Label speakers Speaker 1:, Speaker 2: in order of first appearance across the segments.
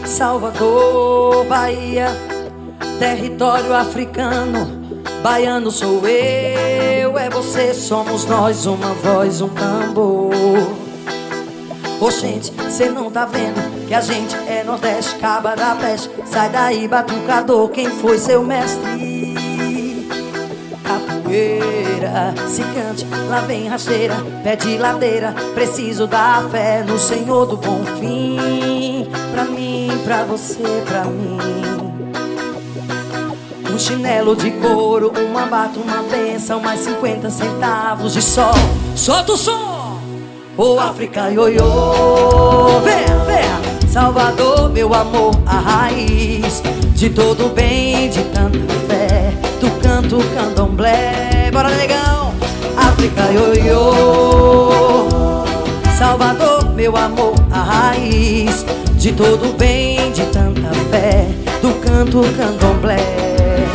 Speaker 1: Salvador, Bahia, território africano. Baiano sou eu, é você, somos nós, uma voz, um tambor. Ô gente, cê não tá vendo que a gente é Nordeste, Caba da Peste. Sai daí, batucador, quem foi seu mestre? Capoeira, se cante, lá vem rasteira, pé de ladeira. Preciso da fé no Senhor do Bom Fim. Pra mim, pra você, pra mim. Um chinelo de couro, uma bata, uma benção, mais 50 centavos de sol. Solta o som! Ô África, ioiô, venha, venha. Salvador, meu amor, a raiz de todo bem, de tanta fé, do canto candomblé. Bora, negão! África, ioiô. Salvador, meu amor, a raiz de todo bem, de tanta fé, do canto candomblé.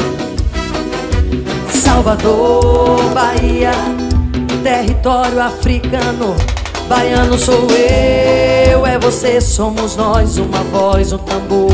Speaker 1: Salvador, Bahia, território africano. Baiano sou eu, é você, somos nós, uma voz, um tambor.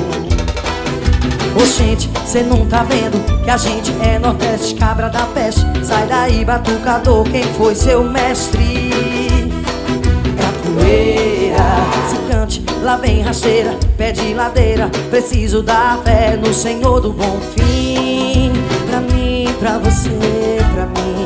Speaker 1: Ô gente, cê não tá vendo que a gente é Nordeste, Cabra da Peste. Sai daí, batucador, quem foi seu mestre? Capoeira, se cante, lá vem rasteira, pé de ladeira. Preciso da fé no Senhor do Bom Fim. Pra mim, pra você, pra mim.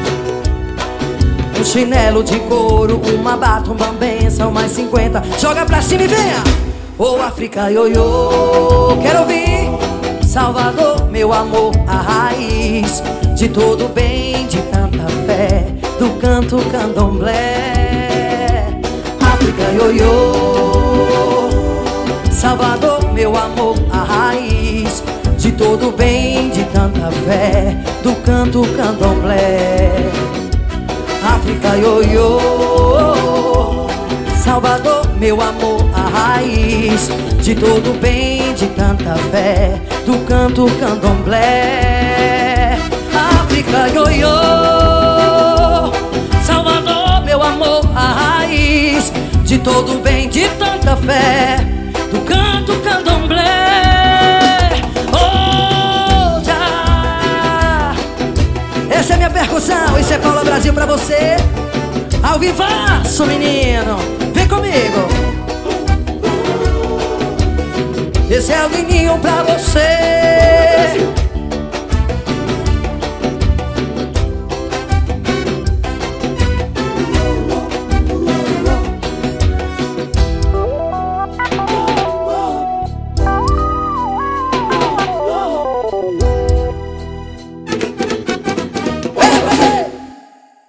Speaker 1: Um chinelo de couro, uma bata, uma benção, mais 50. Joga pra cima e venha! Ô África, ioiô, quero ouvir. Salvador, meu amor, a raiz de todo bem, de tanta fé, do canto candomblé. África, ioiô. Salvador, meu amor, a raiz de todo bem, de tanta fé, do canto candomblé. África, ioiô. Salvador, meu amor, a raiz de todo bem, de tanta fé, do canto candomblé. África, ioiô. Salvador, meu amor, a raiz de todo bem, de tanta fé, do canto candomblé. Oh, já. Essa é minha percussão, isso é Paula Brasil pra você. Ao vivaço, menino, vem comigo. Esse é o Nininho pra você.